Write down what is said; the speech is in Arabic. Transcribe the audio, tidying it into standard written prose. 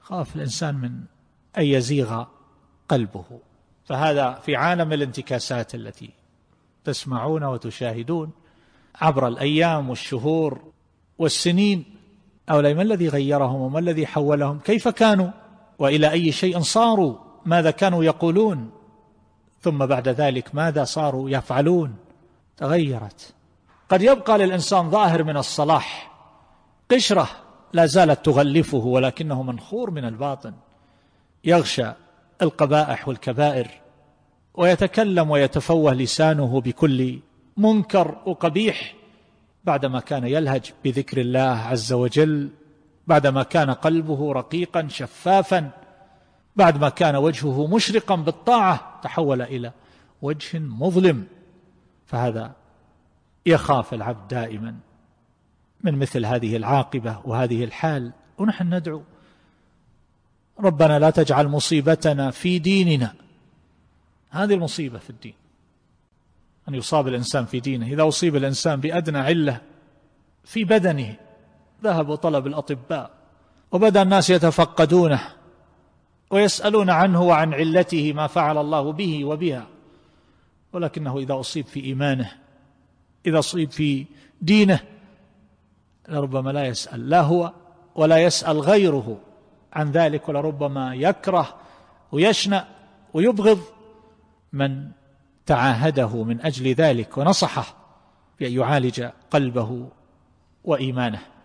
خاف الإنسان من أن يزيغ قلبه. فهذا في عالم الانتكاسات التي تسمعون وتشاهدون عبر الأيام والشهور والسنين. هؤلاء ما الذي غيرهم وما الذي حولهم؟ كيف كانوا وإلى أي شيء صاروا؟ ماذا كانوا يقولون؟ ثم بعد ذلك ماذا صاروا يفعلون؟ تغيرت. قد يبقى للإنسان ظاهر من الصلاح، قشرة لا زالت تغلفه، ولكنه منخور من الباطن، يغشى القبائح والكبائر، ويتكلم ويتفوه لسانه بكل منكر وقبيح، بعدما كان يلهج بذكر الله عز وجل، بعدما كان قلبه رقيقا شفافا، بعدما كان وجهه مشرقا بالطاعة، تحول إلى وجه مظلم. فهذا يخاف العبد دائما من مثل هذه العاقبة وهذه الحال. ونحن ندعو ربنا لا تجعل مصيبتنا في ديننا. هذه المصيبة في الدين، أن يصاب الإنسان في دينه. إذا أصيب الإنسان بأدنى علة في بدنه ذهب وطلب الأطباء، وبدأ الناس يتفقدونه ويسألون عنه وعن علته ما فعل الله به وبها، ولكنه إذا أصيب في إيمانه، إذا أصيب في دينه، لربما لا يسأل لا هو ولا يسأل غيره عن ذلك، ولربما يكره ويشنأ ويبغض من تعاهده من أجل ذلك ونصحه بأن يعالج قلبه وإيمانه.